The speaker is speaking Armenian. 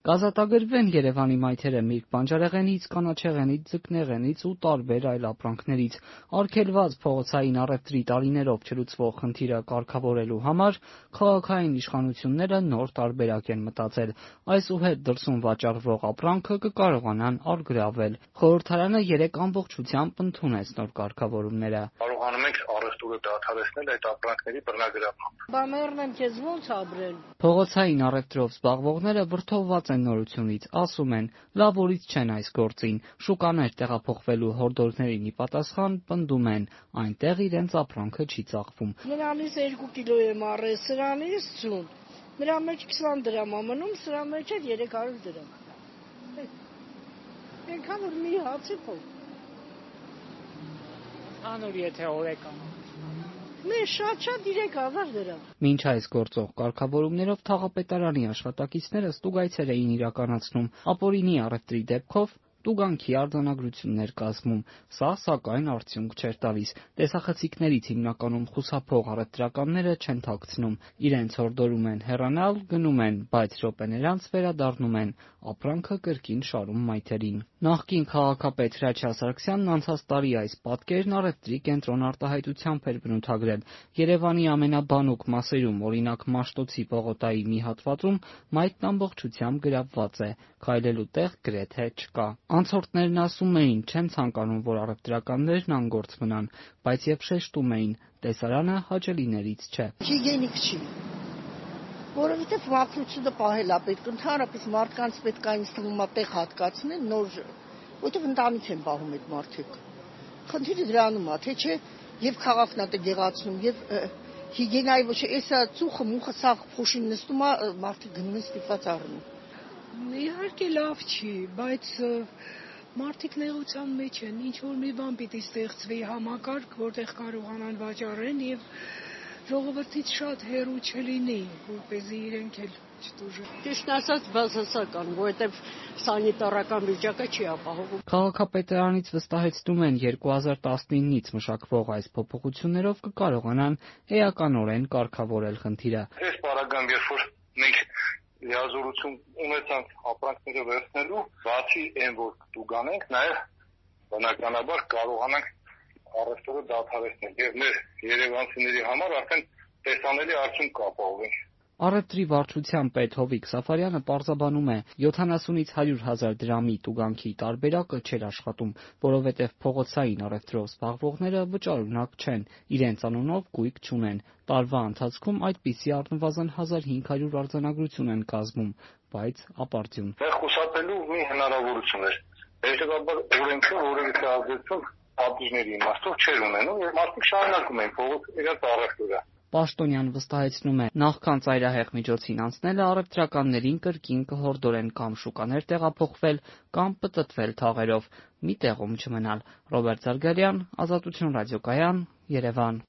Կազատագրվեն Երևանի մայթերը միրգ բանջարեղենից, կանաչեղենից, ձկնեղենից ու տարբեր այլ ապրանքներից։ Արգելված փողոցային առևտրի տարիներով չլուծվող խնդիրը կարգավորելու համար քաղաքային իշխանությունները նոր տարբերակ են մտածել։ Այսուհետ դրսում վաճառվող ապրանքը կկարողանան առգրավել։ Խորհրդարանը 3 ամբողջությամբ ընդունեց նոր կարգավորումները։ Կարողանում ենք առևտուրը դադարեցնել այդ ապրանքների բռնագրավմամբ։ Բամերն եմ քեզ ոնց ապրել։ Փողոցային առևտրով զբաղվողները վրդովված են նորությունից, ասում են՝ լավ օրից չեն այս գործին։ Շուկաներ տեղափոխվելու հորդորներին ի պատասխան պնդում են՝ այնտեղ իրենց ապրանքը չի ծախվում։ Նրանից 2 կիլո եմ առել, սրանից 80։ Նրա մեջ 20 դրամ է մնում, սրա մեջ էլ 300 դրամ։ Այնքան որ մի հացի փող։ Հանուր եթե օրեկան։ Մեր շատ 3000 դրամ։ Մինչ այս գործող կարգավորումներով թաղապետարանի աշխատակիցները ստուգայցեր էին իրականացնում ապօրինի առևտրի դեպքով տուգանքի արձանագրություններ կազմում։ Սա, սակայն, արդյունք չէր տալիս։ Տեսախցիկներից հիմնականում խուսափող առևտրականները չեն թաքցնում։ Իրենց հորդորում են հեռանալ, գնում են, բայց րոպեներ անց վերադառնում են։ Ապրանքը կրկին շարում մայթերին։ Նախկին քաղաքապետ Հրաչյա Սարգսյանն անցած տարի այս պատկերն առևտրի կենտրոն արտահայտությամբ էր բնութագրել։ Երևանի ամենաբանուկ մասերում, օրինակ Մաշտոցի պողոտայի մի հատվածում, մայթն ամբողջությամբ գրավված է։ Քայլելու տեղ գրեթե չկա։ Անցորդներն ասում էին՝ չեն ցանկանում, որ առևտրականներն անգործ մնան, բայց եւ շեշտում էին՝ տեսարանը հաճելիներից չէ։ Հիգիենիկ չի։ Որովհետեւ մաքրությունը պահել է պետք, ընդհանրապես մարդկանց պետք է ինձ թվում է տեղ հատկացնել նոր, որովհետեւ ընտանիք են պահում այդ մարդիկ։ Խնդիրը դրանում է, թե չէ, եւ քաղաքն է գեղացնում, եւ հիգիենայի ոչ էսա ծուխը մուխը սա փոշին նստում է, մարդիկ գնում են ստիպված առնում։ Իհարկե լավ չի, բայց մարդիկ նեղության մեջ են, ինչ որ մի բան պիտի ստեղծվի համակարգ, որտեղ կարողանան վաճառեն եւ ժողովրդից շատ հեռու չլինի, որպեսզի իրենք էլ չտուժեն։ Ճիշտ ասած, բացասական, որովհետեւ սանիտարական վիճակը չի ապահովում։ Քաղաքապետարանից վստահեցնում են 2019-ից մշակվող այս փոփոխություններով կկարողանան էականորեն կարգավորել խնդիրը։ Այս պարագայում, երբ որ մենք լիազորություն ունեցանք ապրանքները վերցնելու, բացի այն, որ տուգանենք, նաև բնականաբար կարողանանք առևտուրը դադարեցնել եւ մեր երևանցիների համար արդեն տեսանելի արդյունք կապահովենք։ Առևտրի վարչության պետ Հովիկ Սաֆարյանը պարզաբանում է՝ 70-ից 100 հազար դրամի տուգանքի տարբերակը չէր աշխատում, որովհետև փողոցային առևտրով զբաղվողները վճարունակ չեն, իրենց անունով գույք չունեն։ Տարվա ընթացքում այդպիսի առնվազն 1500 արձանագրություն են կազմում, բայց ապարդյուն։ Մեր խուսափելու մի հնարավորություն էր։ Հետևաբար օրենքը որևէ ազդեցություն պատիժների իմաստով չէր ունենում եւ մարդիկ շարունակում են փողոց իրենց առևտուրը։ Պաշտոնյան վստահեցնում է՝ նախքան ծայրահեղ միջոցին անցնելը առևտրականներին կրկին կհորդորեն կամ շուկաներ տեղափոխվել, կամ պտտվել թաղերով, մի տեղում չմնալ։ Ռոբերտ Զարգարյան, Ազատություն ռադիոկայան, Երևան։